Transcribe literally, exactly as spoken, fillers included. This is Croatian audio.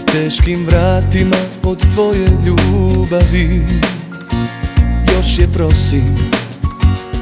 teškim vratima od tvoje ljubavi. Još je prosim,